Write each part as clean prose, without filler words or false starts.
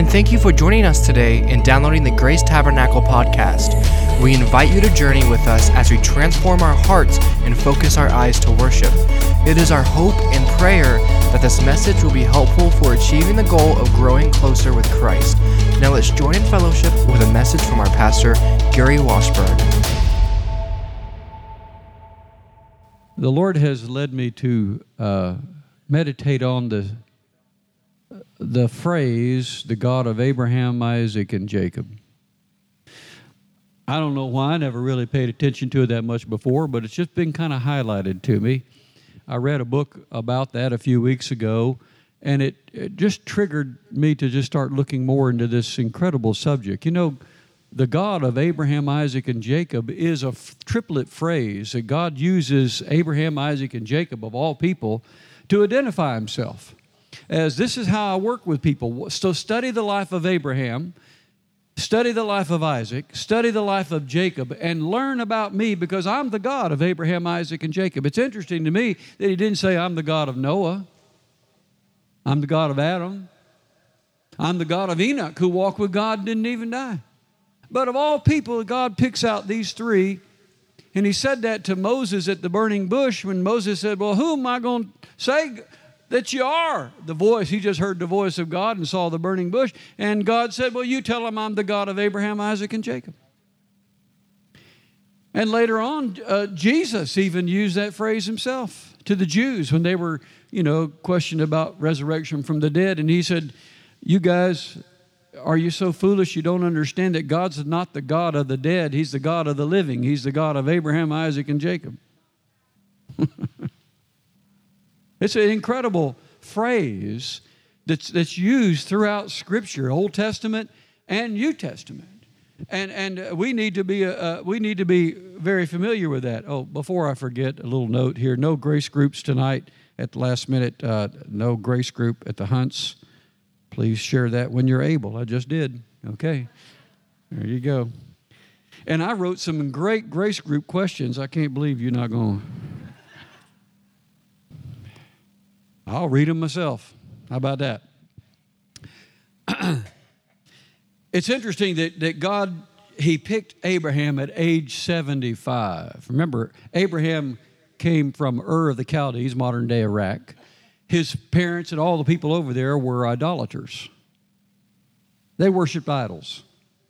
and thank you for joining us today and downloading the Grace Tabernacle podcast. We invite you to journey with us as we transform our hearts and focus our eyes to worship. It is our hope and prayer that this message will be helpful for achieving the goal of growing closer with Christ. Now let's join in fellowship with a message from our pastor, Gary Washburn. The Lord has led me to meditate on the phrase, the God of Abraham, Isaac, and Jacob. I don't know why, I never really paid attention to it that much before, but it's just been kind of highlighted to me. I read a book about that a few weeks ago, and it just triggered me to just start looking more into this incredible subject. You know, the God of Abraham, Isaac, and Jacob is a triplet phrase that God uses Abraham, Isaac, and Jacob, of all people, to identify himself. As this is how I work with people. So study the life of Abraham, study the life of Isaac, study the life of Jacob, and learn about me because I'm the God of Abraham, Isaac, and Jacob. It's interesting to me that he didn't say I'm the God of Noah. I'm the God of Adam. I'm the God of Enoch, who walked with God and didn't even die. But of all people, God picks out these three, and he said that to Moses at the burning bush when Moses said, well, who am I going to say that you are? The voice, he just heard the voice of God and saw the burning bush, and God said, well, you tell him I'm the God of Abraham, Isaac, and Jacob. And later on, Jesus even used that phrase himself to the Jews when they were, questioned about resurrection from the dead, and he said, you guys, are you so foolish you don't understand that God's not the God of the dead? He's the God of the living. He's the God of Abraham, Isaac, and Jacob. It's an incredible phrase that's used throughout Scripture, Old Testament and New Testament. And we need to be very familiar with that. Oh, before I forget, a little note here. No grace groups tonight at the last minute. No grace group at the Hunts. Please share that when you're able. I just did. Okay. There you go. And I wrote some great grace group questions. I can't believe you're not going to. I'll read them myself. How about that? It's interesting that God, he picked Abraham at age 75. Remember, Abraham came from Ur of the Chaldees, modern-day Iraq. His parents and all the people over there were idolaters. They worshiped idols.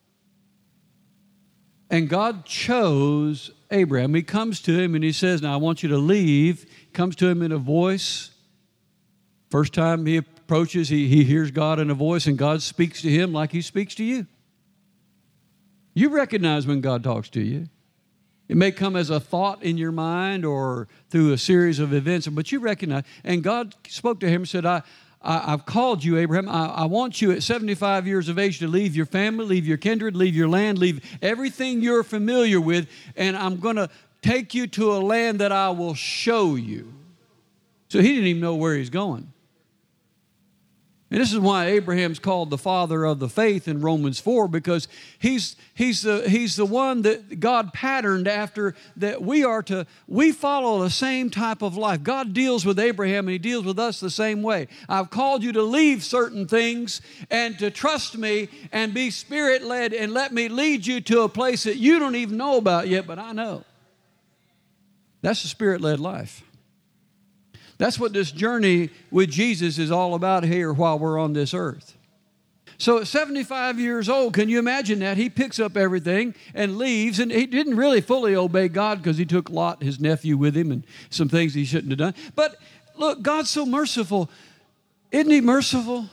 And God chose Abraham. He comes to him and he says, now I want you to leave. Comes to him in a voice. First time he approaches, he hears God in a voice, and God speaks to him like he speaks to you. You recognize when God talks to you. It may come as a thought in your mind or through a series of events, but you recognize. And God spoke to him and said, I've called you, Abraham. I want you at 75 years of age to leave your family, leave your kindred, leave your land, leave everything you're familiar with, and I'm going to take you to a land that I will show you. So he didn't even know where he's going. And this is why Abraham's called the father of the faith in Romans 4, because he's the one that God patterned after, that we follow the same type of life. God deals with Abraham and he deals with us the same way. I've called you to leave certain things and to trust me and be Spirit-led and let me lead you to a place that you don't even know about yet, but I know. That's a Spirit-led life. That's what this journey with Jesus is all about here while we're on this earth. So at 75 years old, can you imagine that? He picks up everything and leaves, and he didn't really fully obey God because he took Lot, his nephew, with him and some things he shouldn't have done. But look, God's so merciful. Isn't he merciful?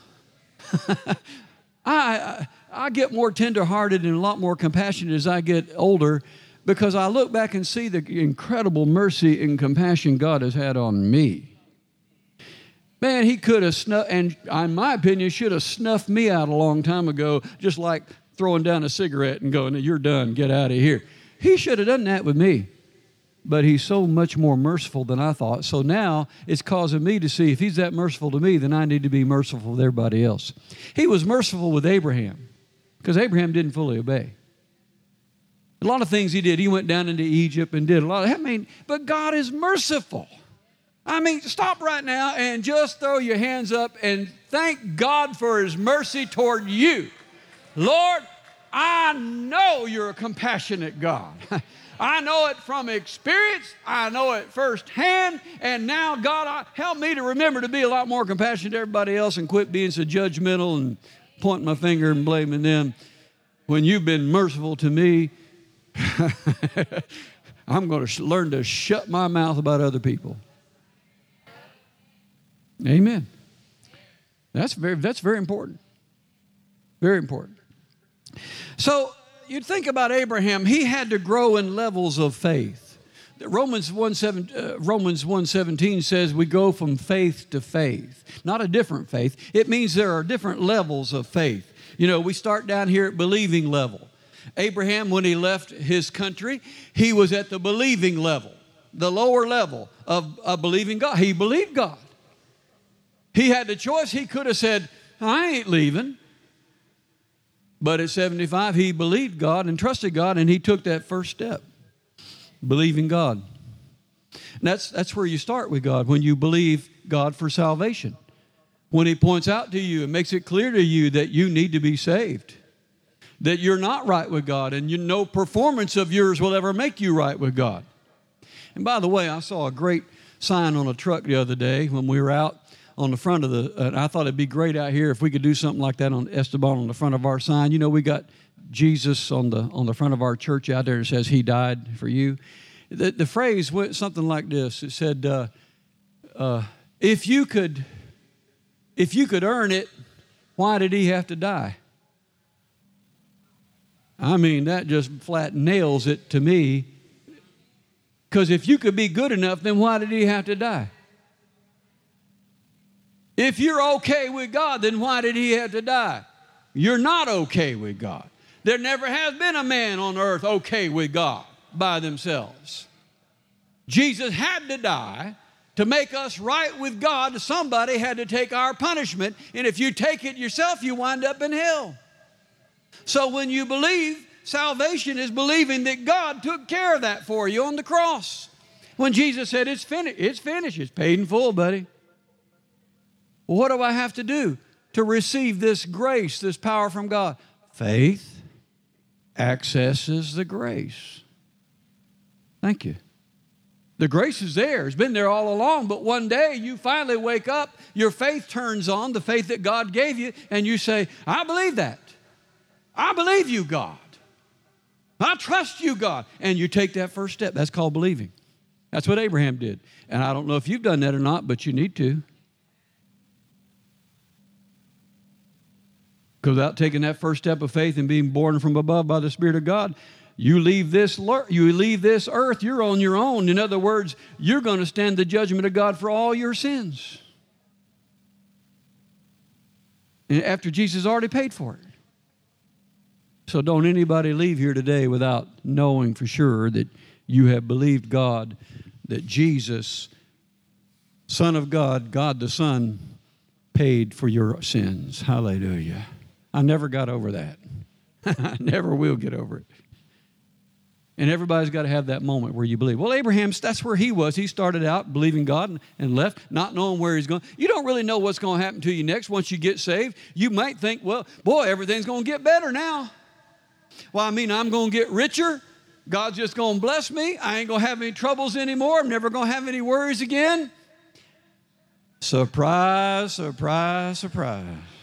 I get more tenderhearted and a lot more compassionate as I get older, because I look back and see the incredible mercy and compassion God has had on me. Man, he could have snuffed, and in my opinion, should have snuffed me out a long time ago, just like throwing down a cigarette and going, you're done, get out of here. He should have done that with me. But he's so much more merciful than I thought. So now it's causing me to see, if he's that merciful to me, then I need to be merciful with everybody else. He was merciful with Abraham because Abraham didn't fully obey. A lot of things he did. He went down into Egypt and did a lot of, but God is merciful. I mean, stop right now and just throw your hands up and thank God for His mercy toward you. Lord, I know you're a compassionate God. I know it from experience. I know it firsthand. And now, God, help me to remember to be a lot more compassionate to everybody else and quit being so judgmental and pointing my finger and blaming them. When you've been merciful to me, I'm going to learn to shut my mouth about other people. Amen. That's very important. Very important. So you think about Abraham. He had to grow in levels of faith. Romans 1:17 says we go from faith to faith. Not a different faith. It means there are different levels of faith. You know, we start down here at believing level. Abraham, when he left his country, he was at the believing level, the lower level of believing God. He believed God. He had the choice. He could have said, I ain't leaving. But at 75, he believed God and trusted God, and he took that first step, believing God. And that's where you start with God, when you believe God for salvation. When He points out to you and makes it clear to you that you need to be saved, that you're not right with God, and no performance of yours will ever make you right with God. And by the way, I saw a great sign on a truck the other day when we were out on the front of I thought it'd be great out here if we could do something like that on Esteban on the front of our sign. You know, we got Jesus on the front of our church out there and says He died for you. The phrase went something like this. It said, if you could earn it, why did He have to die? I mean, that just flat nails it to me. Because if you could be good enough, then why did He have to die? If you're okay with God, then why did He have to die? You're not okay with God. There never has been a man on earth okay with God by themselves. Jesus had to die to make us right with God. Somebody had to take our punishment, and if you take it yourself, you wind up in hell. So when you believe, salvation is believing that God took care of that for you on the cross. When Jesus said, it's finished, it's paid in full, buddy. Well, what do I have to do to receive this grace, this power from God? Faith accesses the grace. Thank you. The grace is there. It's been there all along, but one day you finally wake up, your faith turns on, the faith that God gave you, and you say, I believe that. I believe you, God. I trust you, God. And you take that first step. That's called believing. That's what Abraham did. And I don't know if you've done that or not, but you need to. Because without taking that first step of faith and being born from above by the Spirit of God, you leave this earth, you're on your own. In other words, you're going to stand the judgment of God for all your sins. And after Jesus already paid for it. So don't anybody leave here today without knowing for sure that you have believed God, that Jesus, Son of God, God the Son, paid for your sins. Hallelujah. I never got over that. I never will get over it. And everybody's got to have that moment where you believe. Well, Abraham, that's where he was. He started out believing God and left, not knowing where he's going. You don't really know what's going to happen to you next once you get saved. You might think, well, boy, everything's going to get better now. Well, I mean, I'm going to get richer. God's just going to bless me. I ain't going to have any troubles anymore. I'm never going to have any worries again. Surprise, surprise, surprise.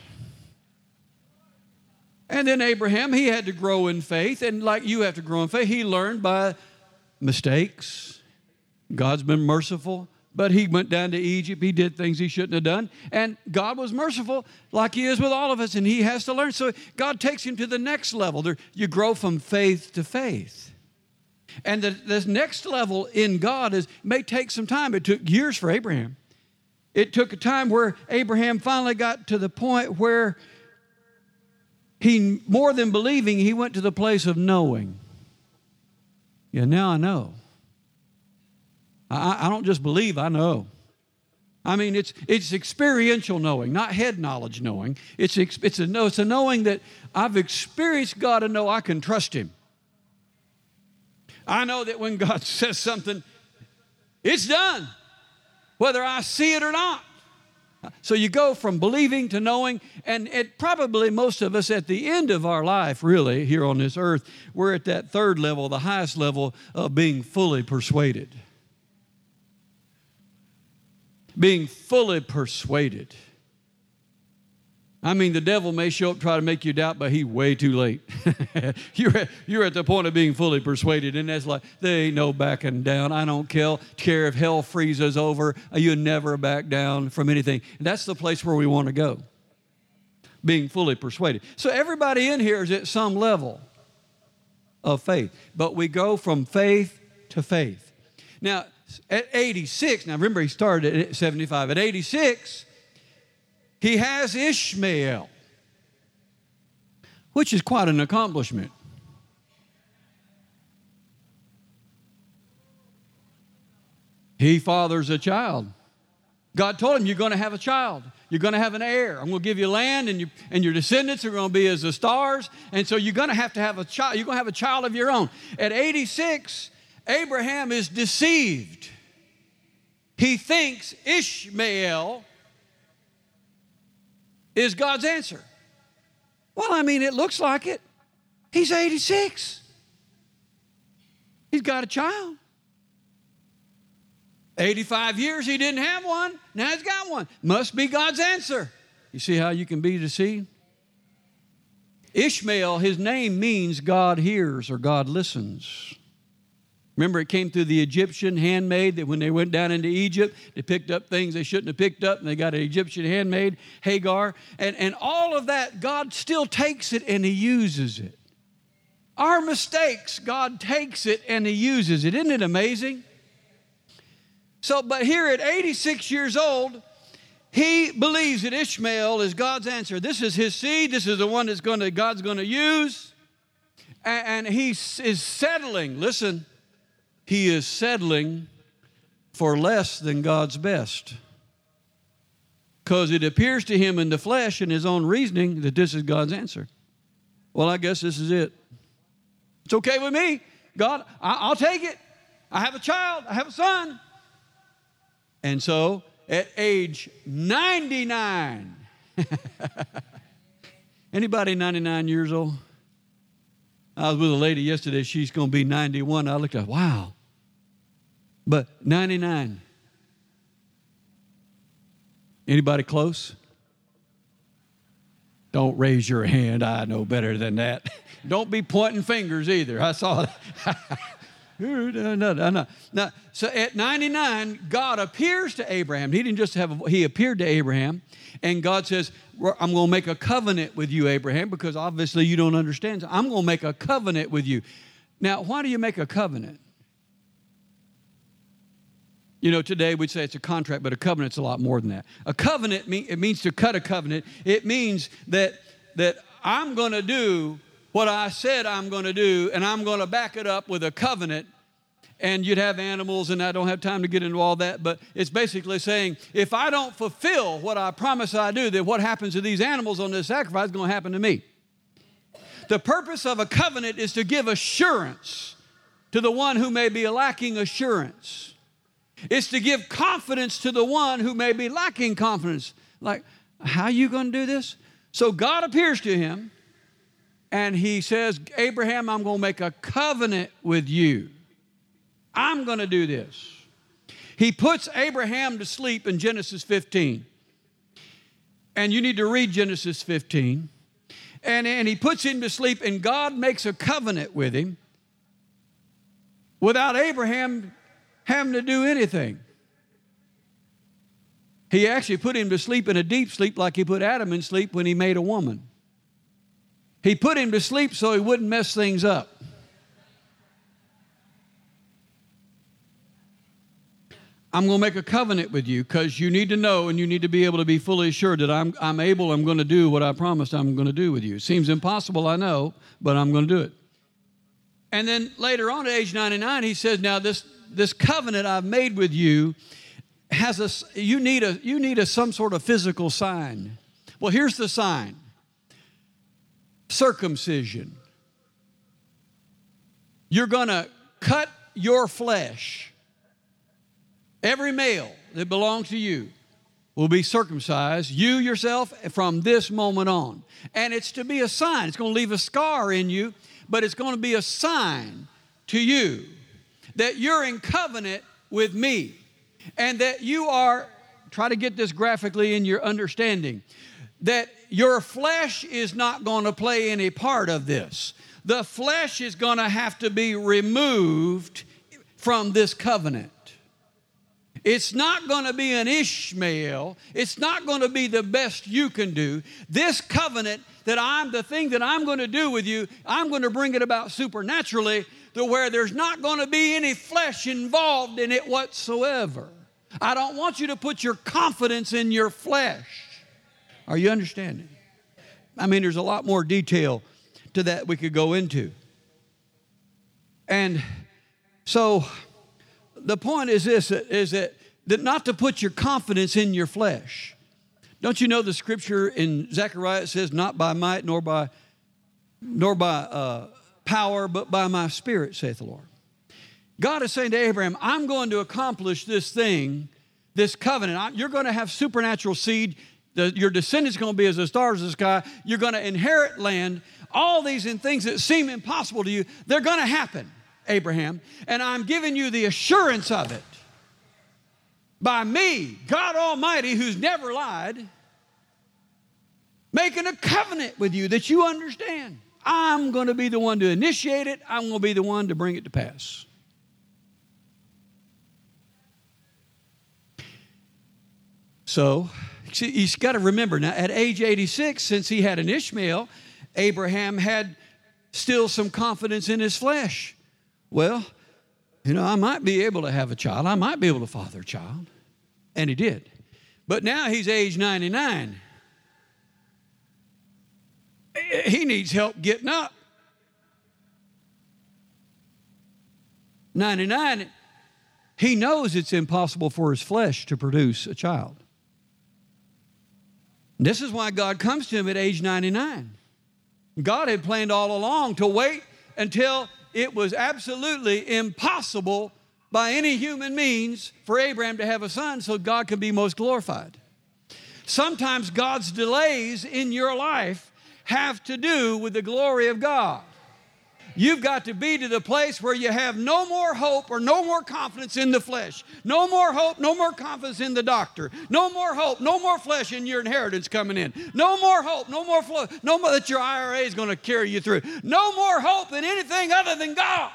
And then Abraham, he had to grow in faith. And like you have to grow in faith, he learned by mistakes. God's been merciful. But he went down to Egypt. He did things he shouldn't have done. And God was merciful like He is with all of us. And he has to learn. So God takes him to the next level. You grow from faith to faith. And this next level in God may take some time. It took years for Abraham. It took a time where Abraham finally got to the point where he, more than believing, he went to the place of knowing. Yeah, now I know. I don't just believe, I know. I mean, it's experiential knowing, not head knowledge knowing. It's a knowing that I've experienced God and know I can trust Him. I know that when God says something, it's done. whether I see it or not. So you go from believing to knowing, and it probably most of us at the end of our life, really, here on this earth, we're at that third level, the highest level of being fully persuaded. Being fully persuaded. I mean, the devil may show up, try to make you doubt, but he's way too late. You're at the point of being fully persuaded, and that's like, there ain't no backing down. I don't care if hell freezes over. You never back down from anything. And that's the place where we want to go, being fully persuaded. So everybody in here is at some level of faith, but we go from faith to faith. Now, at 86, now remember he started at 75. At 86, he has Ishmael, which is quite an accomplishment. He fathers a child. God told him, you're going to have a child. You're going to have an heir. I'm going to give you land, and your descendants are going to be as the stars. And so you're going to have a child. You're going to have a child of your own. At 86, Abraham is deceived. He thinks Ishmael is God's answer. Well, I mean, it looks like it. He's 86. He's got a child. 85 years, he didn't have one. Now he's got one. Must be God's answer. You see how you can be deceived? Ishmael, his name means God hears or God listens. Remember, it came through the Egyptian handmaid that when they went down into Egypt, they picked up things they shouldn't have picked up, and they got an Egyptian handmaid, Hagar. And all of that, God still takes it and he uses it. Our mistakes, God takes it and he uses it. Isn't it amazing? So, but here at 86 years old, he believes that Ishmael is God's answer. This is his seed. This is the one that's God's going to use. And he is settling. Listen. He is settling for less than God's best. Because it appears to him in the flesh and his own reasoning that this is God's answer. Well, I guess this is it. It's okay with me. God, I'll take it. I have a child. I have a son. And so at age 99, anybody 99 years old? I was with a lady yesterday. She's going to be 91. I looked at, wow. But 99. Anybody close? Don't raise your hand. I know better than that. Don't be pointing fingers either. I saw that. No. Now, so at 99, God appears to Abraham. He didn't just he appeared to Abraham. And God says, I'm going to make a covenant with you, Abraham, because obviously you don't understand. So I'm going to make a covenant with you. Now, why do you make a covenant? You know, today we'd say it's a contract, but a covenant's a lot more than that. A covenant, it means to cut a covenant. It means that I'm going to do what I said I'm going to do, and I'm going to back it up with a covenant. And you'd have animals, and I don't have time to get into all that, but it's basically saying, if I don't fulfill what I promise I do, then what happens to these animals on this sacrifice is going to happen to me. The purpose of a covenant is to give assurance to the one who may be lacking assurance. It's to give confidence to the one who may be lacking confidence. Like, how are you going to do this? So God appears to him, and he says, Abraham, I'm going to make a covenant with you. I'm going to do this. He puts Abraham to sleep in Genesis 15. And you need to read Genesis 15. And he puts him to sleep, and God makes a covenant with him without Abraham having to do anything. He actually put him to sleep in a deep sleep like he put Adam in sleep when he made a woman. He put him to sleep so he wouldn't mess things up. I'm going to make a covenant with you because you need to know and you need to be able to be fully assured that I'm going to do what I promised I'm going to do with you. It seems impossible, I know, but I'm going to do it. And then later on at age 99, he says, now this covenant I've made with you has you need some sort of physical sign. Well, here's the sign. Circumcision. You're going to cut your flesh. Every male that belongs to you will be circumcised, you yourself, from this moment on. And it's to be a sign. It's going to leave a scar in you, but it's going to be a sign to you that you're in covenant with me and that you are, try to get this graphically in your understanding, that your flesh is not going to play any part of this. The flesh is going to have to be removed from this covenant. It's not going to be an Ishmael. It's not going to be the best you can do. This covenant the thing that I'm going to do with you, I'm going to bring it about supernaturally to where there's not going to be any flesh involved in it whatsoever. I don't want you to put your confidence in your flesh. Are you understanding? I mean, there's a lot more detail to that we could go into. And so the point is this, is that not to put your confidence in your flesh. Don't you know the scripture in Zechariah, it says, not by might nor by power, but by my spirit, saith the Lord. God is saying to Abraham, I'm going to accomplish this thing, this covenant. You're going to have supernatural seed. Your descendants are going to be as the stars of the sky. You're going to inherit land. All these things that seem impossible to you, they're going to happen, Abraham. And I'm giving you the assurance of it. By me, God Almighty, who's never lied, making a covenant with you that you understand. I'm going to be the one to initiate it. I'm going to be the one to bring it to pass. So, you've got to remember, now at age 86, since he had an Ishmael, Abraham had still some confidence in his flesh. Well, I might be able to have a child. I might be able to father a child. And he did. But now he's age 99. He needs help getting up. 99, he knows it's impossible for his flesh to produce a child. This is why God comes to him at age 99. God had planned all along to wait until it was absolutely impossible by any human means for Abraham to have a son so God could be most glorified. Sometimes God's delays in your life have to do with the glory of God. You've got to be to the place where you have no more hope or no more confidence in the flesh. No more hope, no more confidence in the doctor. No more hope, no more flesh in your inheritance coming in. No more hope, no more that your IRA is going to carry you through. No more hope in anything other than God.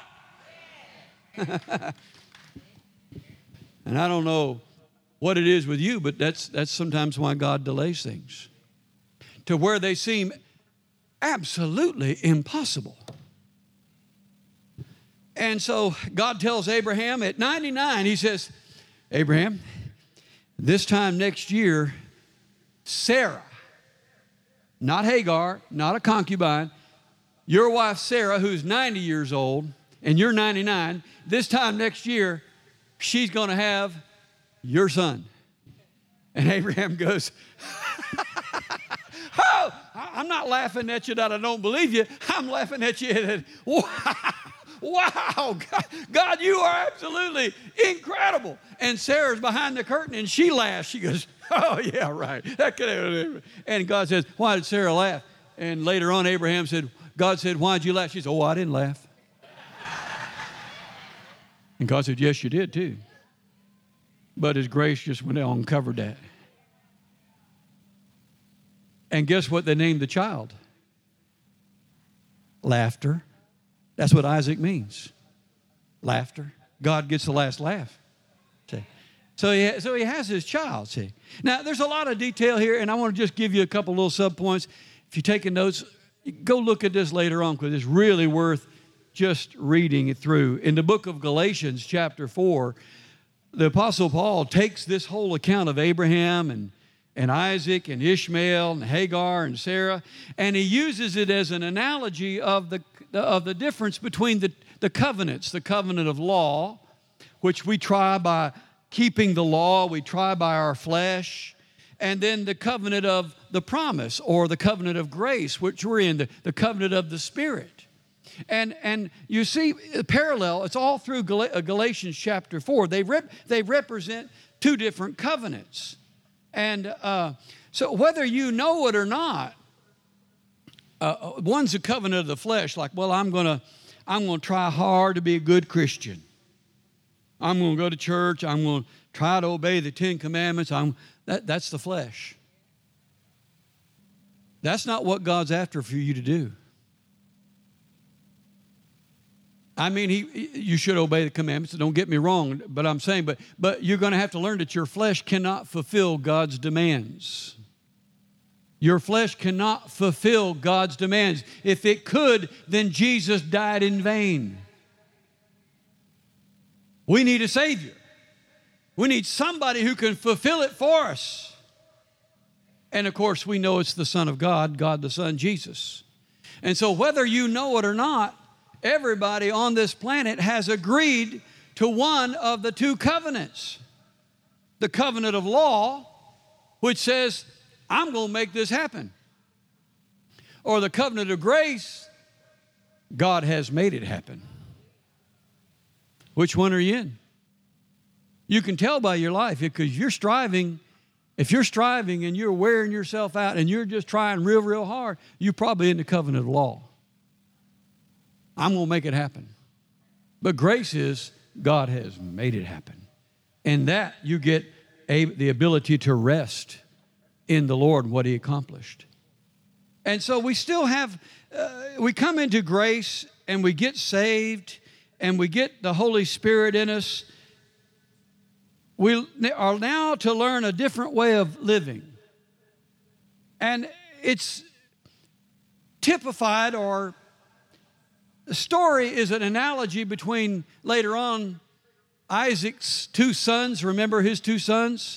And I don't know what it is with you, but that's sometimes why God delays things. To where they seem absolutely impossible. And so God tells Abraham at 99, he says, Abraham, this time next year, Sarah, not Hagar, not a concubine, your wife Sarah, who's 90 years old, and you're 99, this time next year, she's going to have your son. And Abraham goes, oh, I'm not laughing at you that I don't believe you. I'm laughing at you that, wow, God, you are absolutely incredible. And Sarah's behind the curtain, and she laughs. She goes, oh, yeah, right. And God says, why did Sarah laugh? And later on, Abraham said, God said, why did you laugh? She said, oh, I didn't laugh. And God said, yes, you did too. But his grace just went on and covered that. And guess what they named the child? Laughter. That's what Isaac means. Laughter. God gets the last laugh. See? So he has his child. See? Now, there's a lot of detail here, and I want to just give you a couple little subpoints. If you're taking notes, go look at this later on because it's really worth just reading it through. In the book of Galatians, chapter 4, the Apostle Paul takes this whole account of Abraham and Isaac and Ishmael and Hagar and Sarah, and he uses it as an analogy of the difference between the covenants, the covenant of law, which we try by keeping the law, we try by our flesh, and then the covenant of the promise or the covenant of grace, which we're in, the covenant of the Spirit. And you see a parallel, it's all through Galatians chapter 4. They represent two different covenants. And so whether you know it or not, one's a covenant of the flesh, like, well, I'm going to try hard to be a good Christian. I'm going to go to church. I'm going to try to obey the 10 Commandments. That's the flesh. That's not what God's after for you to do. I mean, you should obey the commandments. Don't get me wrong, but I'm saying, but you're going to have to learn that your flesh cannot fulfill God's demands. Your flesh cannot fulfill God's demands. If it could, then Jesus died in vain. We need a Savior. We need somebody who can fulfill it for us. And of course, we know it's the Son of God, God the Son, Jesus. And so whether you know it or not, everybody on this planet has agreed to one of the two covenants. The covenant of law, which says, I'm going to make this happen. Or the covenant of grace, God has made it happen. Which one are you in? You can tell by your life because you're striving. If you're striving and you're wearing yourself out and you're just trying real, real hard, you're probably in the covenant of law. I'm going to make it happen. But grace is God has made it happen. And that you get the ability to rest in the Lord and what He accomplished. And so we still have, we come into grace and we get saved and we get the Holy Spirit in us. We are now to learn a different way of living. And it's typified, or the story is an analogy between later on Isaac's two sons. Remember his two sons?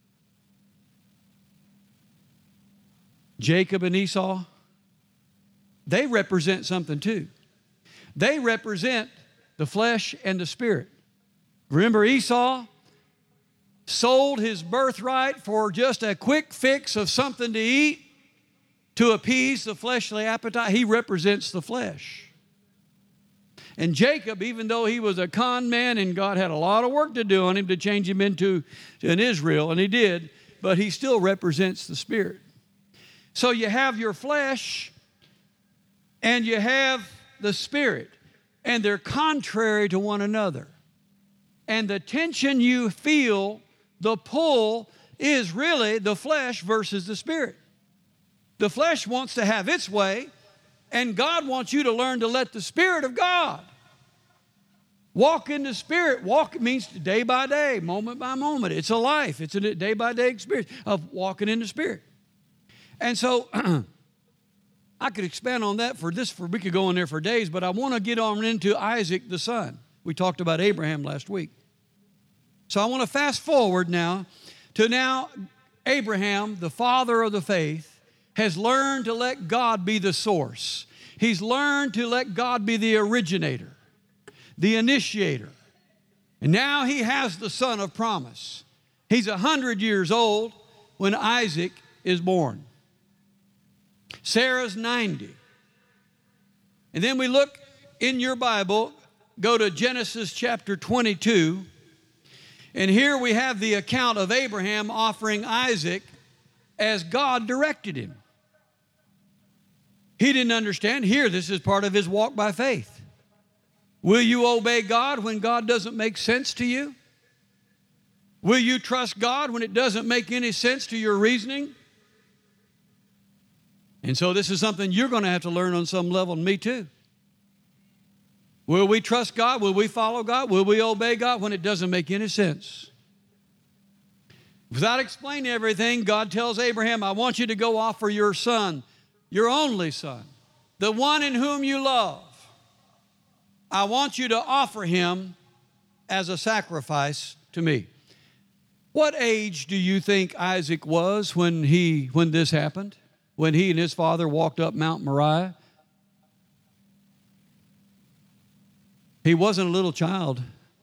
Jacob and Esau. They represent something too. They represent the flesh and the spirit. Remember Esau sold his birthright for just a quick fix of something to eat to appease the fleshly appetite. He represents the flesh. And Jacob, even though he was a con man and God had a lot of work to do on him to change him into an Israel, and He did, but he still represents the spirit. So you have your flesh and you have the spirit, and they're contrary to one another. And the tension you feel, the pull, is really the flesh versus the spirit. The flesh wants to have its way, and God wants you to learn to let the Spirit of God walk in the Spirit. Walk means day by day, moment by moment. It's a life. It's a day-by-day experience of walking in the Spirit. And so I could expand on that we could go in there for days, but I want to get on into Isaac the son. We talked about Abraham last week. So I want to fast forward now to Abraham, the father of the faith, has learned to let God be the source. He's learned to let God be the originator, the initiator. And now he has the son of promise. He's 100 years old when Isaac is born. Sarah's 90. And then we look in your Bible, go to Genesis chapter 22. And here we have the account of Abraham offering Isaac as God directed him. He didn't understand. Here, this is part of his walk by faith. Will you obey God when God doesn't make sense to you? Will you trust God when it doesn't make any sense to your reasoning? And so this is something you're going to have to learn on some level, and me too. Will we trust God? Will we follow God? Will we obey God when it doesn't make any sense? Without explaining everything, God tells Abraham, I want you to go offer your son, your only son, the one in whom you love. I want you to offer him as a sacrifice to me. What age do you think Isaac was when this happened? When he and his father walked up Mount Moriah? He wasn't a little child.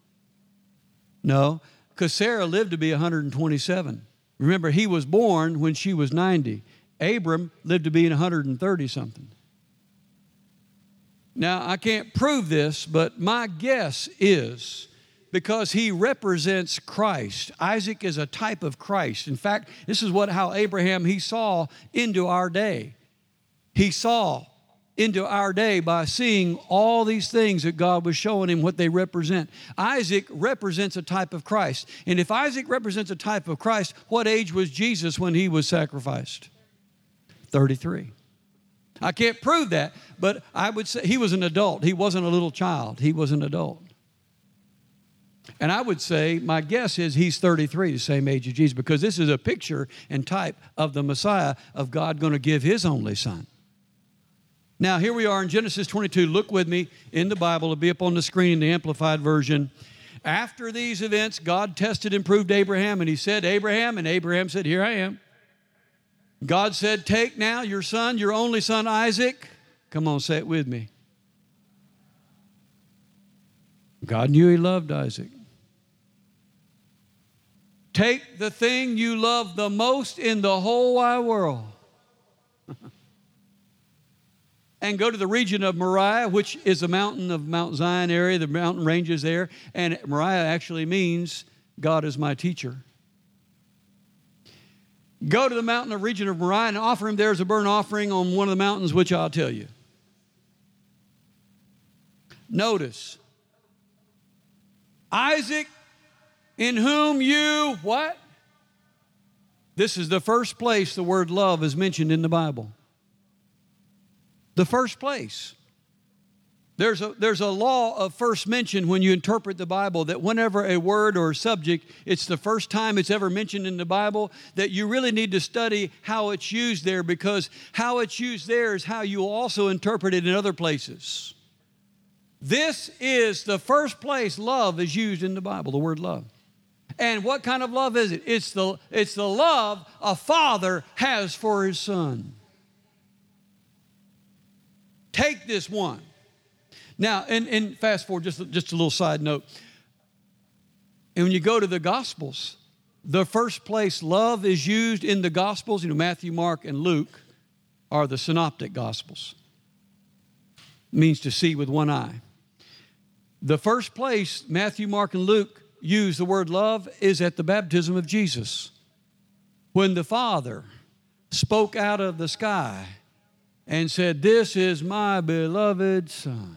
No, because Sarah lived to be 127. Remember, he was born when she was 90. Abram lived to be 130-something. Now, I can't prove this, but my guess is because he represents Christ. Isaac is a type of Christ. In fact, this is how Abraham, he saw into our day. He saw into our day by seeing all these things that God was showing him what they represent. Isaac represents a type of Christ. And if Isaac represents a type of Christ, what age was Jesus when he was sacrificed? 33. I can't prove that, but I would say he was an adult. He wasn't a little child. He was an adult. And I would say, my guess is he's 33, the same age as Jesus, because this is a picture and type of the Messiah, of God going to give his only son. Now, here we are in Genesis 22. Look with me in the Bible. It'll be up on the screen in the Amplified Version. After these events, God tested and proved Abraham, and he said, Abraham, and Abraham said, here I am. God said, take now your son, your only son, Isaac. Come on, say it with me. God knew he loved Isaac. Take the thing you love the most in the whole wide world and go to the region of Moriah, which is a mountain of Mount Zion area. The mountain ranges there. And Moriah actually means God is my teacher. Go to the mountain of region of Moriah and offer him there as a burnt offering on one of the mountains, which I'll tell you. Notice, Isaac, in whom you, what? This is the first place the word love is mentioned in the Bible. The first place. There's a law of first mention when you interpret the Bible, that whenever a word or a subject, it's the first time it's ever mentioned in the Bible, that you really need to study how it's used there, because how it's used there is how you'll also interpret it in other places. This is the first place love is used in the Bible, the word love. And what kind of love is it? It's the love a father has for his son. Take this one. Now, and fast forward, just a little side note. And when you go to the Gospels, the first place love is used in the Gospels, Matthew, Mark, and Luke are the synoptic Gospels. It means to see with one eye. The first place Matthew, Mark, and Luke use the word love is at the baptism of Jesus, when the Father spoke out of the sky and said, "This is my beloved Son."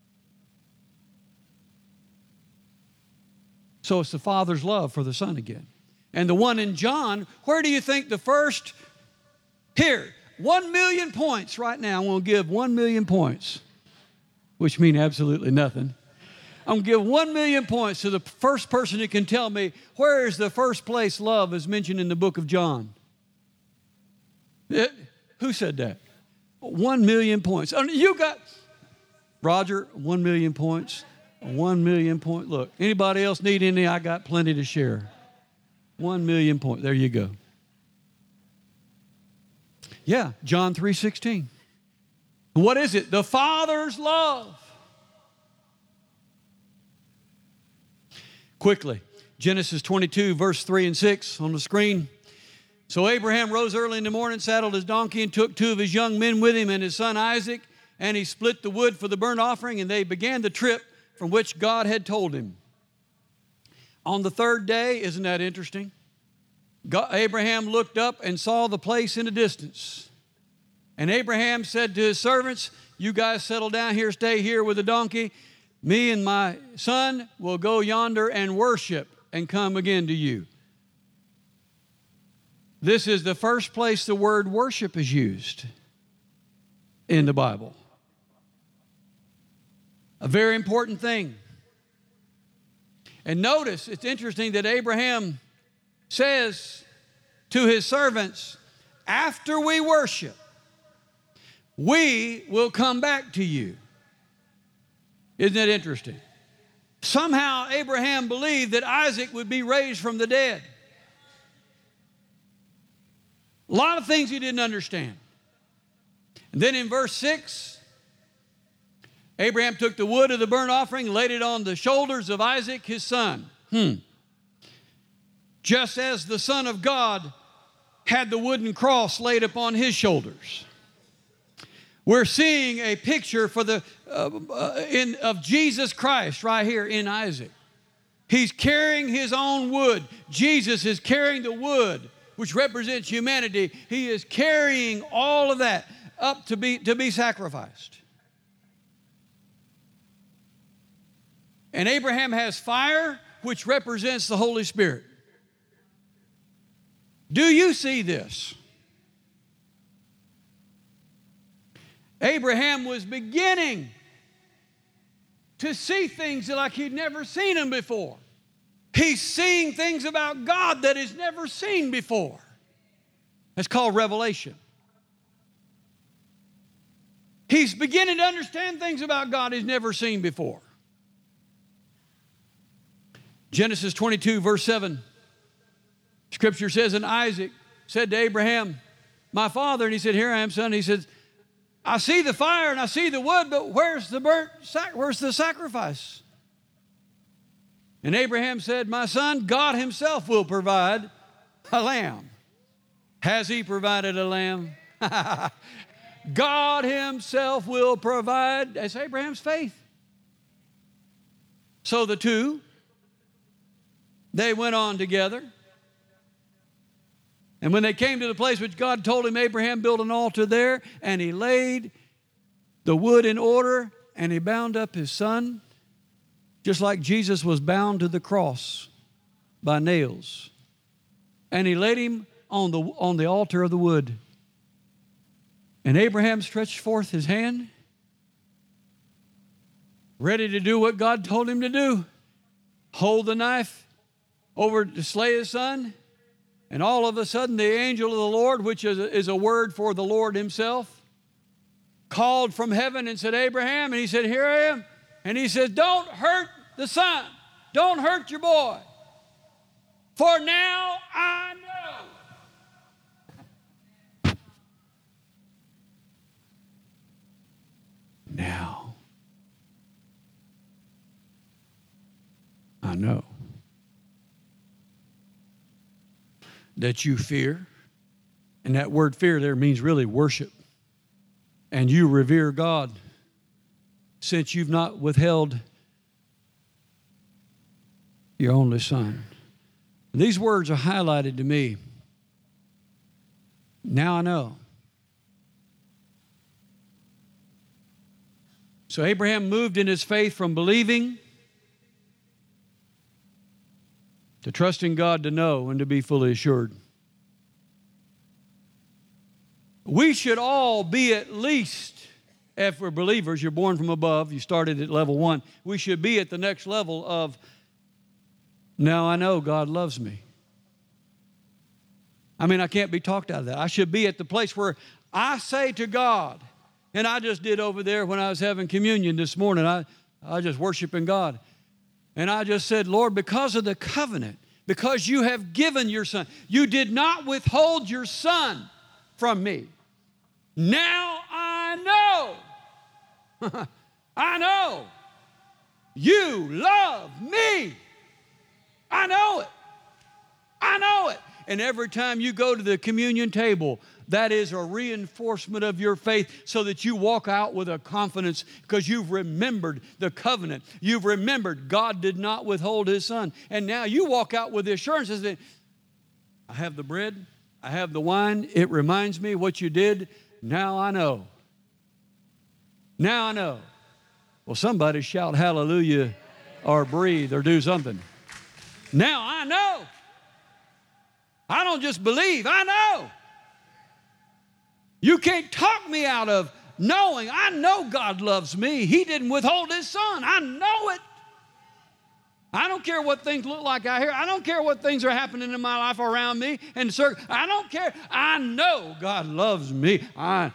So it's the Father's love for the Son again. And the one in John, where do you think the first? Here, 1 million points right now. I'm going to give 1 million points, which mean absolutely nothing. I'm going to give 1 million points to the first person who can tell me where is the first place love is mentioned in the book of John. Who said that? 1 million points. You got, Roger, 1 million points. 1 million points. Look, anybody else need any? I got plenty to share. 1 million points. There you go. Yeah, John 3:16. What is it? The Father's love. Quickly, Genesis 22, verse 3 and 6 on the screen. So Abraham rose early in the morning, saddled his donkey, and took 2 of his young men with him and his son Isaac, and he split the wood for the burnt offering, and they began the trip from which God had told him. On the third day, isn't that interesting? Abraham looked up and saw the place in the distance. And Abraham said to his servants, "You guys settle down here, stay here with the donkey. Me and my son will go yonder and worship and come again to you." This is the first place the word worship is used in the Bible. A very important thing. And notice, it's interesting that Abraham says to his servants, after we worship, we will come back to you. Isn't that interesting? Somehow Abraham believed that Isaac would be raised from the dead. A lot of things he didn't understand. And then in verse 6, Abraham took the wood of the burnt offering, laid it on the shoulders of Isaac, his son. Just as the Son of God had the wooden cross laid upon his shoulders. We're seeing a picture of Jesus Christ right here in Isaac. He's carrying his own wood. Jesus is carrying the wood, which represents humanity. He is carrying all of that up to be sacrificed. And Abraham has fire, which represents the Holy Spirit. Do you see this? Abraham was beginning to see things like he'd never seen them before. He's seeing things about God that he's never seen before. That's called revelation. He's beginning to understand things about God he's never seen before. Genesis 22, verse 7. Scripture says, and Isaac said to Abraham, my father, and he said, here I am, son. He says, I see the fire and I see the wood, but where's the sacrifice? And Abraham said, my son, God himself will provide a lamb. Has he provided a lamb? God himself will provide. That's Abraham's faith. So the two, they went on together. And when they came to the place which God told him, Abraham built an altar there, and he laid the wood in order, and he bound up his son, just like Jesus was bound to the cross by nails. And he laid him on the altar of the wood. And Abraham stretched forth his hand, ready to do what God told him to do, hold the knife over to slay his son. And all of a sudden, the angel of the Lord, which is a word for the Lord himself, called from heaven and said, Abraham, and he said, here I am. And he said, don't hurt the son. Don't hurt your boy. For now I know. Now I know that you fear, and that word fear there means really worship, and you revere God, since you've not withheld your only son. These words are highlighted to me. Now I know. So Abraham moved in his faith from believing to trusting God to know and to be fully assured. We should all be at least, if we're believers, you're born from above, you started at level 1, we should be at the next level of, now I know God loves me. I can't be talked out of that. I should be at the place where I say to God, and I just did over there when I was having communion this morning, I was just worshiping God. And I just said, Lord, because of the covenant, because you have given your son, you did not withhold your son from me. Now I know, I know you love me. I know it. I know it. And every time you go to the communion table, that is a reinforcement of your faith so that you walk out with a confidence because you've remembered the covenant. You've remembered God did not withhold his son. And now you walk out with the assurance that I have the bread, I have the wine. It reminds me what you did. Now I know. Now I know. Well, somebody shout hallelujah or breathe or do something. Now I know. I don't just believe, I know. You can't talk me out of knowing. I know God loves me. He didn't withhold his son. I know it. I don't care what things look like out here. I don't care what things are happening in my life around me. I don't care. I know God loves me. I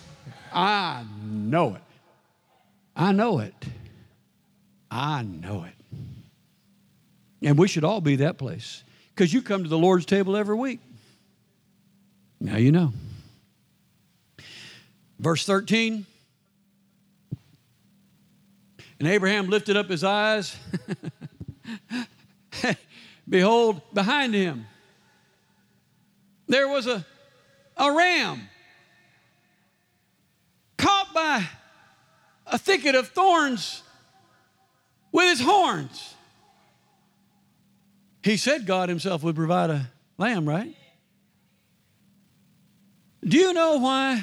know it. I know it. I know it. And we should all be that place. Because you come to the Lord's table every week. Now you know. Verse 13. And Abraham lifted up his eyes. Behold, behind him, there was a ram caught caught by a thicket of thorns with his horns. He said God himself would provide a lamb, right? Do you know why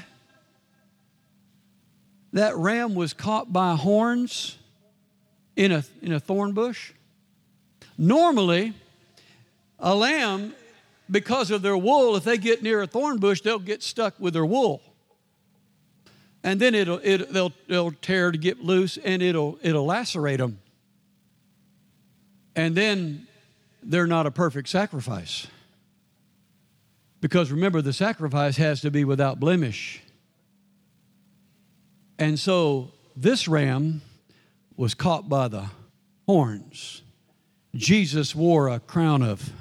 that ram was caught by horns in a thorn bush? Normally, a lamb, because of their wool, if they get near a thorn bush, they'll get stuck with their wool. And then they'll tear to get loose, and it'll lacerate them. And then they're not a perfect sacrifice. Because remember, the sacrifice has to be without blemish. And so this ram was caught by the horns. Jesus wore a crown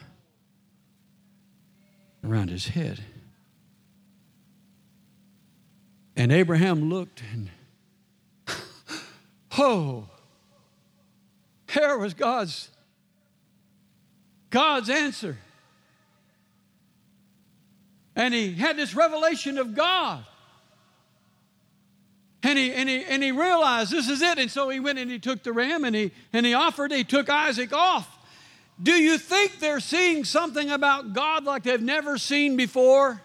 around his head. And Abraham looked and, there was God's answer. And he had this revelation of God. And he realized this is it. And so he went and he took the ram and he took Isaac off. Do you think they're seeing something about God like they've never seen before?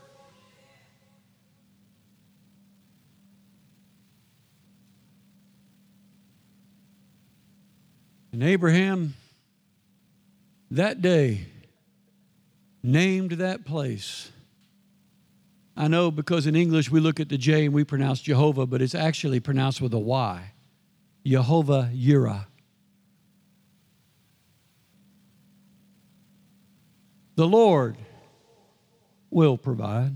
And Abraham, that day, named that place. I know because in English we look at the J and we pronounce Jehovah, but it's actually pronounced with a Y. Jehovah Yireh. The Lord will provide.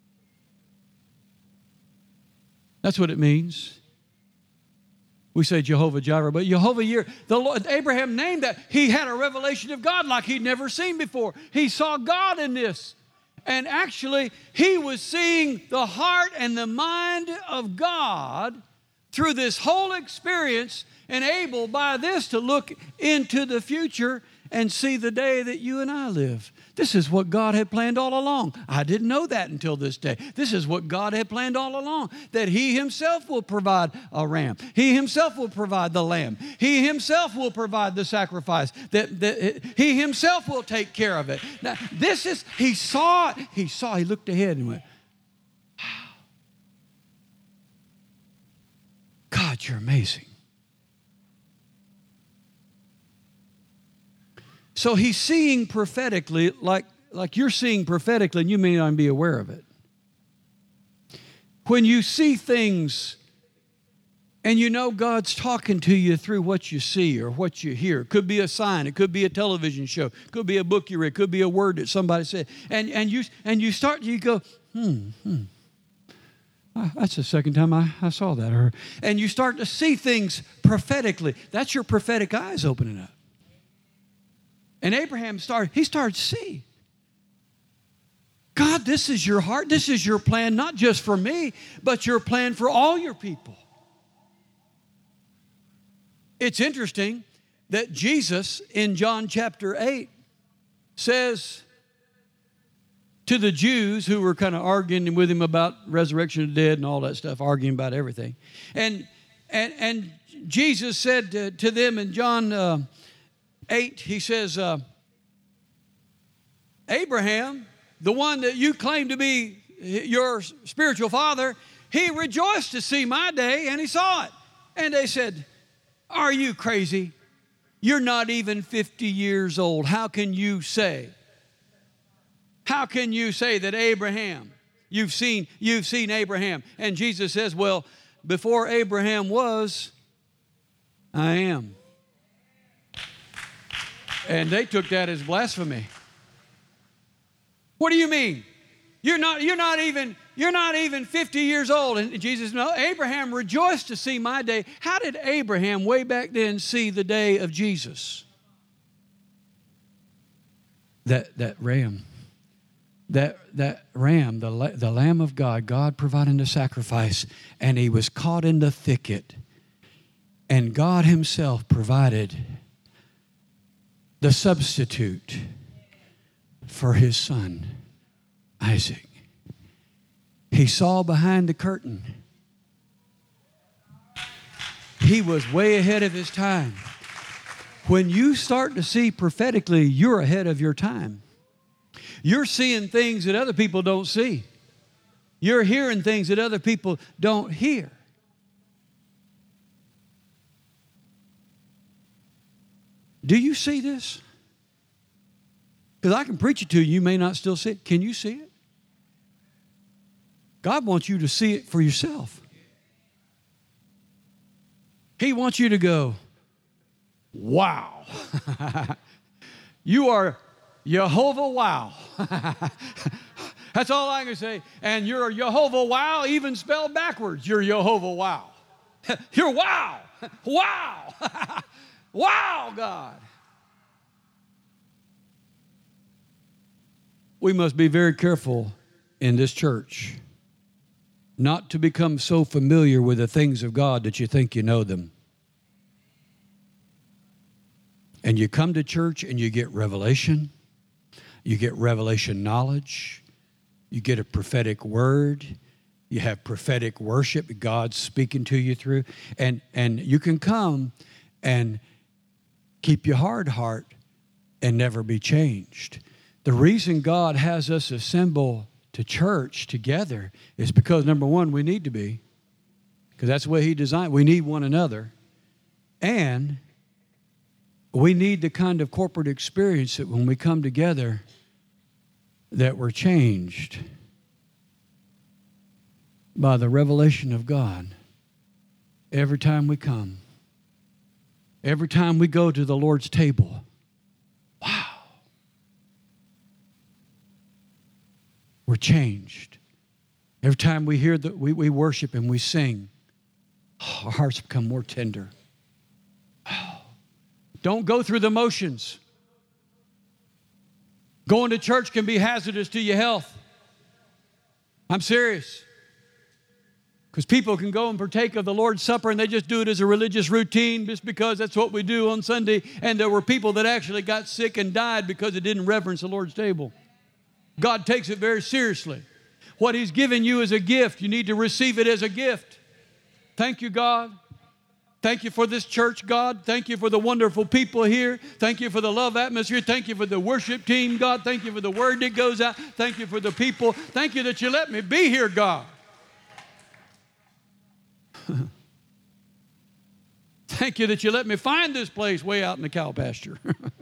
That's what it means. We say Jehovah Jireh, but Jehovah Yireh. The Lord, Abraham named that. He had a revelation of God like he'd never seen before. He saw God in this. And actually, he was seeing the heart and the mind of God through this whole experience, and able by this to look into the future and see the day that you and I live. This is what God had planned all along. I didn't know that until this day. This is what God had planned all along, that he himself will provide a ram. He himself will provide the lamb. He himself will provide the sacrifice. That he himself will take care of it. Now, this is, he saw it. He looked ahead and went, wow. God, you're amazing. So he's seeing prophetically like you're seeing prophetically, and you may not be aware of it. When you see things and you know God's talking to you through what you see or what you hear. It could be a sign. It could be a television show. It could be a book you read. It could be a word that somebody said. And you go, that's the second time I saw that. And you start to see things prophetically. That's your prophetic eyes opening up. And Abraham started to see. God, this is your heart. This is your plan, not just for me, but your plan for all your people. It's interesting that Jesus in John chapter 8 says to the Jews who were kind of arguing with him about resurrection of the dead and all that stuff, arguing about everything. And Jesus said to them in John 8, he says, Abraham, the one that you claim to be your spiritual father, he rejoiced to see my day, and he saw it. And they said, are you crazy? You're not even 50 years old. How can you say that Abraham, you've seen Abraham? And Jesus says, well, before Abraham was, I am. And they took that as blasphemy. What do you mean? You're not even 50 years old. And Jesus, no, Abraham rejoiced to see my day. How did Abraham way back then see the day of Jesus? That ram, the Lamb of God, God providing the sacrifice, and he was caught in the thicket, and God himself provided the substitute for his son, Isaac. He saw behind the curtain He was way ahead of his time. When you start to see prophetically, you're ahead of your time. You're seeing things that other people don't see. You're hearing things that other people don't hear. Do you see this? Because I can preach it to you, you may not still see it. Can you see it? God wants you to see it for yourself. He wants you to go, wow. You are Jehovah wow. That's all I can say. And you're Jehovah wow, even spelled backwards. You're Jehovah wow. You're wow. Wow. Wow, God. We must be very careful in this church not to become so familiar with the things of God that you think you know them. And you come to church and you get revelation. You get revelation knowledge. You get a prophetic word. You have prophetic worship. God's speaking to you through. And you can come and keep your hard heart and never be changed. The reason God has us assemble to church together is because, number one, we need to be. Because that's the way He designed. We need one another. And we need the kind of corporate experience that when we come together, that we're changed by the revelation of God every time we come. Every time we go to the Lord's table. Wow. We're changed. Every time we hear that we worship and we sing, our hearts become more tender. Don't go through the motions. Going to church can be hazardous to your health. I'm serious. Because people can go and partake of the Lord's Supper and they just do it as a religious routine just because that's what we do on Sunday. And there were people that actually got sick and died because they didn't reverence the Lord's table. God takes it very seriously. What He's given you is a gift. You need to receive it as a gift. Thank you, God. Thank you for this church, God. Thank you for the wonderful people here. Thank you for the love atmosphere. Thank you for the worship team, God. Thank you for the word that goes out. Thank you for the people. Thank you that you let me be here, God. Thank you that you let me find this place way out in the cow pasture.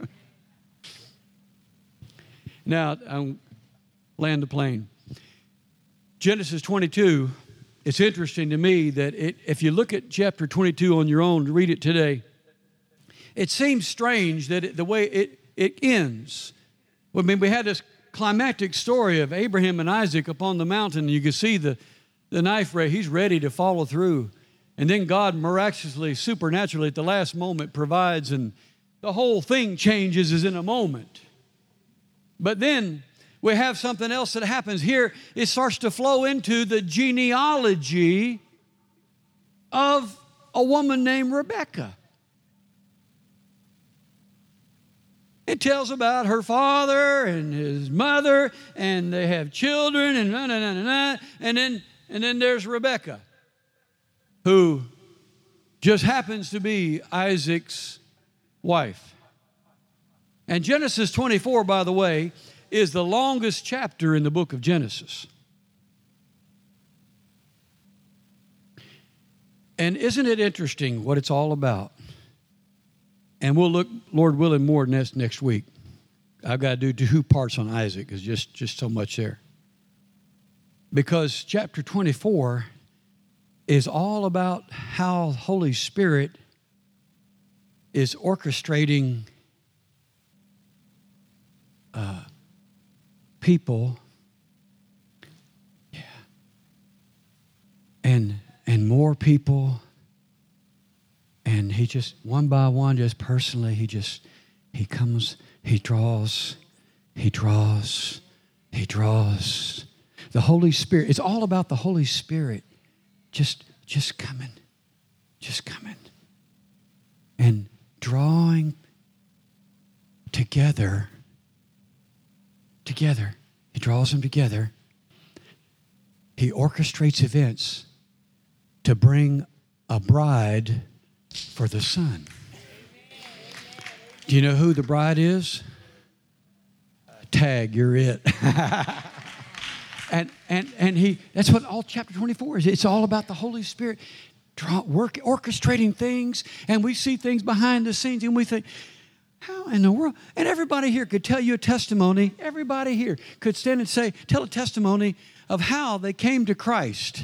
Now, I'll land the plane. Genesis 22, it's interesting to me that if you look at chapter 22 on your own, read it today, it seems strange that the way it ends. I mean, we had this climactic story of Abraham and Isaac upon the mountain, and you can see the knife ray. He's ready to follow through. And then God miraculously, supernaturally, at the last moment provides, and the whole thing changes as in a moment. But then we have something else that happens here. It starts to flow into the genealogy of a woman named Rebekah. It tells about her father and his mother, and they have children, and then there's Rebekah, who just happens to be Isaac's wife. And Genesis 24, by the way, is the longest chapter in the book of Genesis. And isn't it interesting what it's all about? And we'll look, Lord willing, more next week. I've got to do 2 parts on Isaac. There's just so much there. Because chapter 24 is all about how Holy Spirit is orchestrating people, and more people, and He just one by one, just personally, He comes, He draws. The Holy Spirit. It's all about the Holy Spirit, just coming, and drawing together. He draws them together. He orchestrates events to bring a bride for the Son. Do you know who the bride is? Tag, you're it. and that's what all chapter 24 is. It's all about the Holy Spirit orchestrating things, and we see things behind the scenes, and we think, how in the world? And everybody here could tell you a testimony. Everybody here could stand and tell a testimony of how they came to Christ.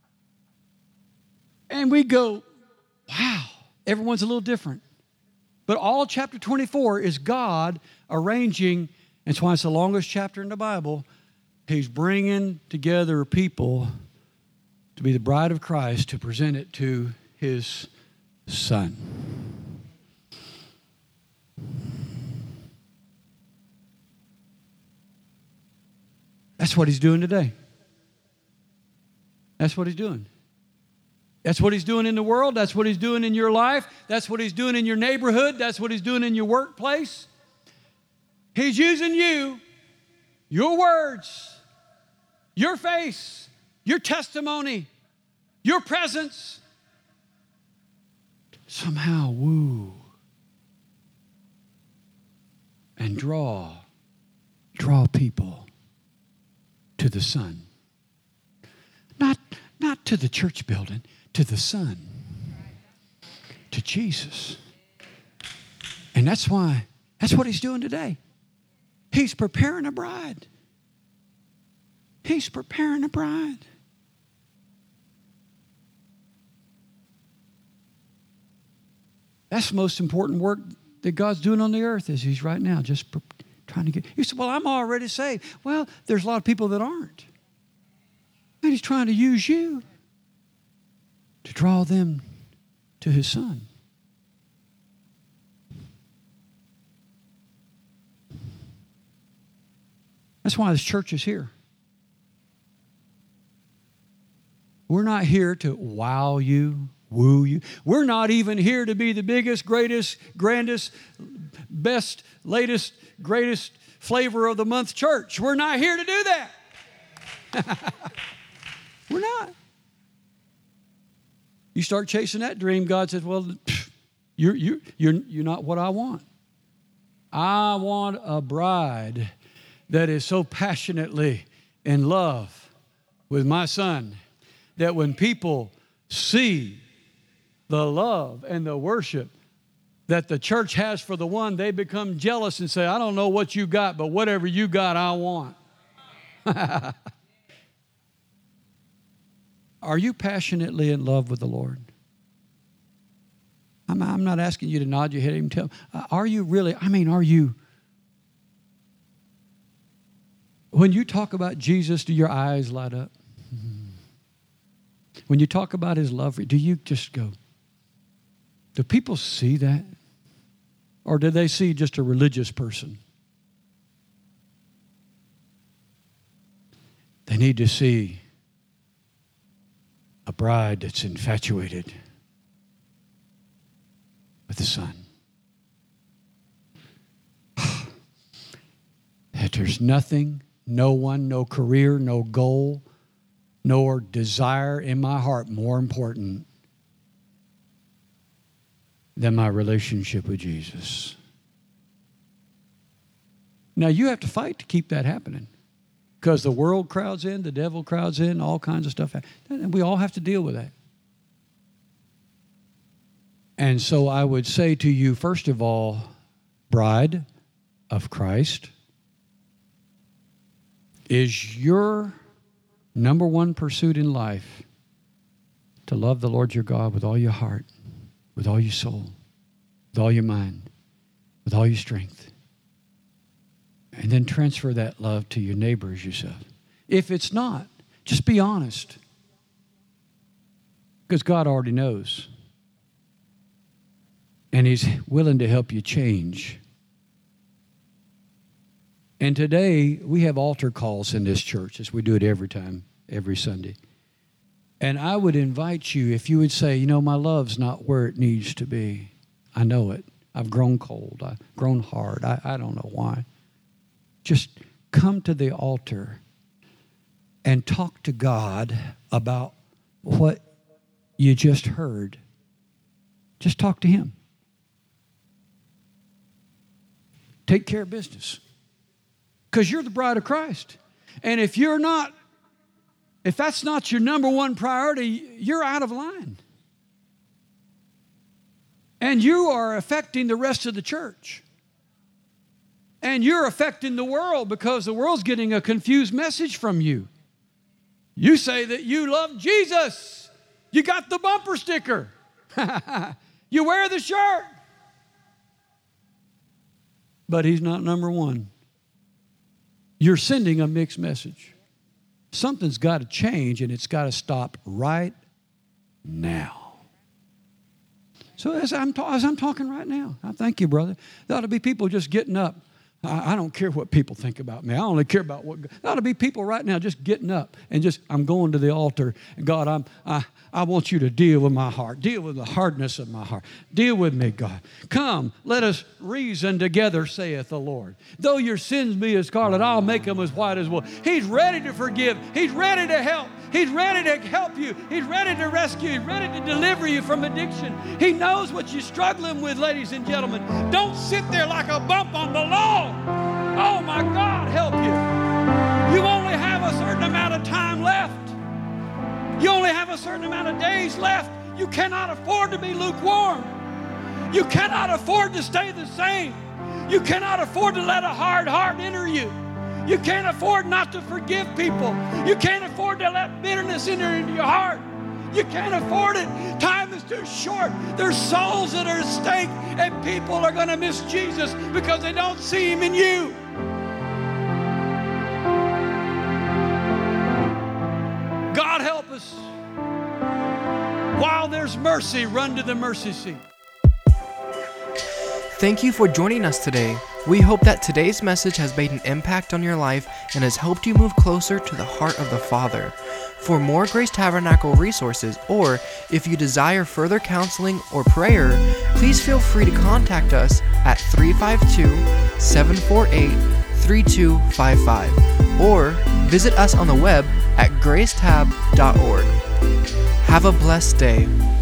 And we go, wow, everyone's a little different. But all chapter 24 is God arranging. That's why it's the longest chapter in the Bible. He's bringing together people to be the bride of Christ, to present it to His Son. That's what He's doing today. That's what He's doing. That's what He's doing in the world. That's what He's doing in your life. That's what He's doing in your neighborhood. That's what He's doing in your workplace. He's using you, your words, your face, your testimony, your presence, to somehow woo and draw people to the Son. Not to the church building, to the Son, to Jesus. And that's what He's doing today. He's preparing a bride. He's preparing a bride. That's the most important work that God's doing on the earth is He's right now just trying to get. You say, well, I'm already saved. Well, there's a lot of people that aren't. And He's trying to use you to draw them to His Son. That's why this church is here. We're not here to wow you, woo you. We're not even here to be the biggest, greatest, grandest, best, latest, greatest flavor of the month church. We're not here to do that. We're not. You start chasing that dream, God says, well, you're not what I want. I want a bride that is so passionately in love with my Son that when people see the love and the worship that the church has for the one, they become jealous and say, I don't know what you got, but whatever you got, I want. Are you passionately in love with the Lord? I'm not asking you to nod your head and tell. Are you really? Are you? When you talk about Jesus, do your eyes light up? When you talk about His love, do you just go, do people see that? Or do they see just a religious person? They need to see a bride that's infatuated with the Son. That there's nothing, no one, no career, no goal, nor desire in my heart more important than my relationship with Jesus. Now, you have to fight to keep that happening because the world crowds in, the devil crowds in, all kinds of stuff. And we all have to deal with that. And so I would say to you, first of all, bride of Christ, is your number one pursuit in life to love the Lord your God with all your heart, with all your soul, with all your mind, with all your strength. And then transfer that love to your neighbor as yourself. If it's not, just be honest. Because God already knows. And He's willing to help you change. And today, we have altar calls in this church, as we do it every time, every Sunday. And I would invite you, if you would say, my love's not where it needs to be. I know it. I've grown cold. I've grown hard. I don't know why. Just come to the altar and talk to God about what you just heard. Just talk to Him. Take care of business. Because you're the bride of Christ. And if that's not your number one priority, you're out of line. And you are affecting the rest of the church. And you're affecting the world because the world's getting a confused message from you. You say that you love Jesus. You got the bumper sticker. You wear the shirt. But He's not number one. You're sending a mixed message. Something's got to change, and it's got to stop right now. So as I'm talking right now, I thank you, brother. There ought to be people just getting up. I don't care what people think about me. I only care about what. There ought to be people right now just getting up and I'm going to the altar. And God, I want you to deal with my heart. Deal with the hardness of my heart. Deal with me, God. Come, let us reason together, saith the Lord. Though your sins be as scarlet, I'll make them as white as wool. He's ready to forgive. He's ready to help. He's ready to help you. He's ready to rescue you. He's ready to deliver you from addiction. He knows what you're struggling with, ladies and gentlemen. Don't sit there like a bump on the log. Oh, my God, help you. You only have a certain amount of time left. You only have a certain amount of days left. You cannot afford to be lukewarm. You cannot afford to stay the same. You cannot afford to let a hard heart enter you. You can't afford not to forgive people. You can't afford to let bitterness enter into your heart. You can't afford it. Time is too short. There's souls that are at stake, and people are going to miss Jesus because they don't see Him in you. God help us. While there's mercy, run to the mercy seat. Thank you for joining us today. We hope that today's message has made an impact on your life and has helped you move closer to the heart of the Father. For more Grace Tabernacle resources, or if you desire further counseling or prayer, please feel free to contact us at 352-748-3255 or visit us on the web at gracetab.org. Have a blessed day.